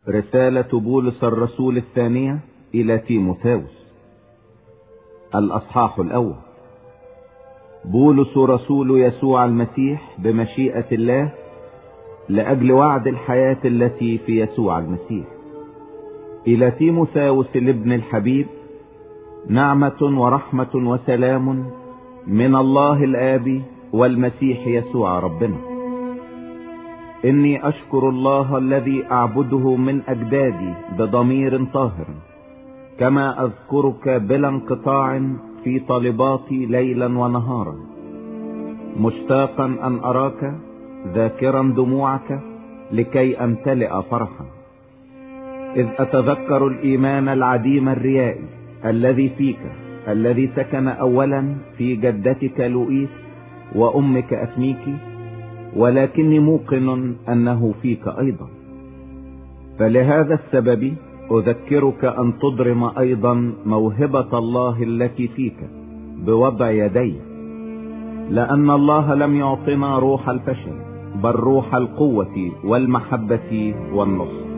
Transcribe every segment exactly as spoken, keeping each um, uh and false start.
رسالة بولس الرسول الثانية إلى تيموثاوس. الأصحاح الأول. بولس رسول يسوع المسيح بمشيئة الله لأجل وعد الحياة التي في يسوع المسيح، إلى تيموثاوس الابن الحبيب، نعمة ورحمة وسلام من الله الآب والمسيح يسوع ربنا. إني أشكر الله الذي أعبده من أجدادي بضمير طاهر، كما أذكرك بلا انقطاع في طلباتي ليلا ونهارا، مشتاقا أن أراك ذاكرا دموعك لكي أمتلئ فرحا، إذ أتذكر الإيمان العديم الرياء الذي فيك، الذي سكن أولا في جدتك لوئيس وأمك أسميكي، ولكني موقن أنه فيك أيضا. فلهذا السبب أذكرك أن تضرم أيضا موهبة الله التي فيك بوضع يدي، لأن الله لم يعطنا روح الفشل، بل روح القوة والمحبة والنصر.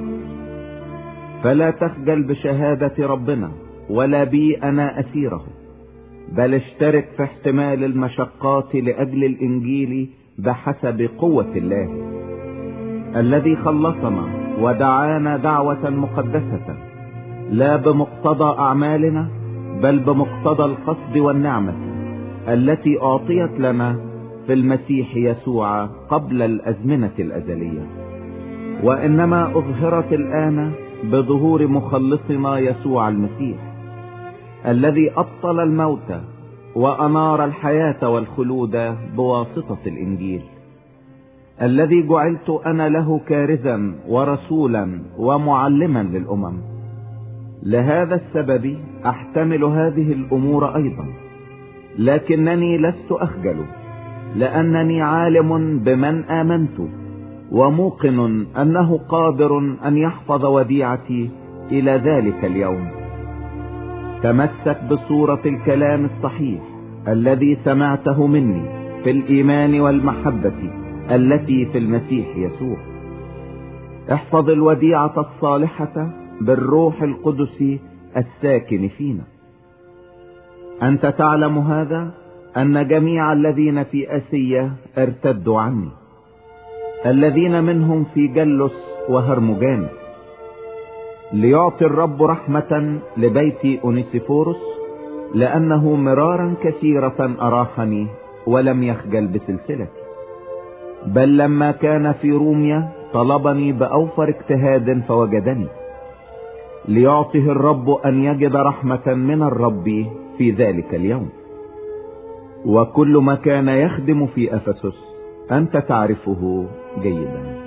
فلا تخجل بشهادة ربنا ولا بي أنا أسيره، بل اشترك في احتمال المشقات لأجل الإنجيل بحسب قوة الله، الذي خلصنا ودعانا دعوة مقدسة، لا بمقتضى أعمالنا، بل بمقتضى القصد والنعمة التي أعطيت لنا في المسيح يسوع قبل الأزمنة الأزلية، وإنما أظهرت الآن بظهور مخلصنا يسوع المسيح، الذي أبطل الموت وأنار الحياة والخلود بواسطة الإنجيل، الذي جعلت أنا له كارزا ورسولا ومعلما للأمم. لهذا السبب أحتمل هذه الأمور أيضا، لكنني لست أخجل، لأنني عالم بمن آمنت، وموقن أنه قادر أن يحفظ وديعتي إلى ذلك اليوم. تمسك بصورة الكلام الصحيح الذي سمعته مني في الإيمان والمحبة التي في المسيح يسوع. احفظ الوديعة الصالحة بالروح القدس الساكن فينا. أنت تعلم هذا، أن جميع الذين في آسيا ارتدوا عني، الذين منهم في جلس وهرمجان، ليعطي الرب رحمة لبيت أونيسيفوروس، لأنه مرارا كثيرة أراحني ولم يخجل بسلسلتي، بل لما كان في روميا طلبني بأوفر اجتهاد فوجدني، ليعطيه الرب أن يجد رحمة من الرب في ذلك اليوم. وكل ما كان يخدم في أفسس أنت تعرفه جيدا.